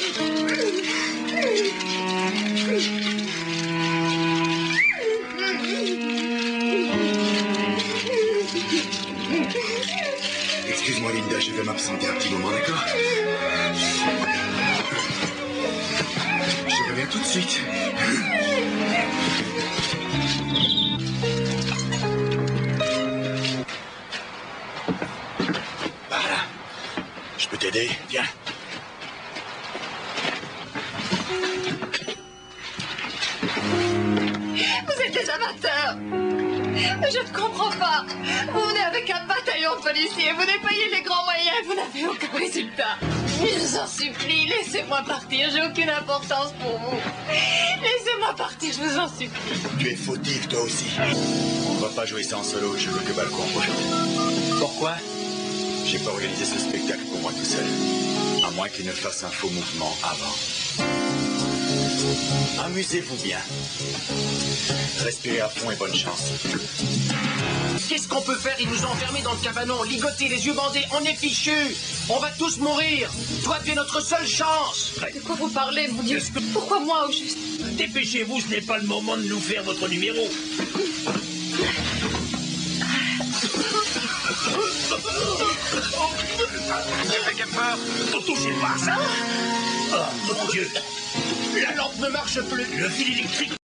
Excuse-moi, Linda, je vais m'absenter un petit moment, d'accord? Je reviens tout de suite. Voilà. Je peux t'aider? Viens. Vous êtes des amateurs. Je ne comprends pas. Vous venez avec un bataillon de policiers, vous déployez les grands moyens et vous n'avez aucun résultat. Je vous en supplie, laissez-moi partir, j'ai aucune importance pour vous. Laissez-moi partir, je vous en supplie. Tu es fautif, toi aussi. On va pas jouer ça en solo, je veux que Balcon profite. Pourquoi? J'ai pas organisé ce spectacle pour moi tout seul. À moins qu'il ne fasse un faux mouvement avant. Amusez-vous bien. Respirez à fond et bonne chance. Qu'est-ce qu'on peut faire? Ils nous ont enfermés dans le cabanon, ligotés, les yeux bandés, on est fichus. On va tous mourir. Toi, tu es notre seule chance. De quoi vous parlez, mon Dieu? Pourquoi moi, au juste? Dépêchez-vous, ce n'est pas le moment de nous faire votre numéro. Fais peur. Ne touchez pas à ça. Oh, mon Dieu. La lampe ne marche plus. Le fil électrique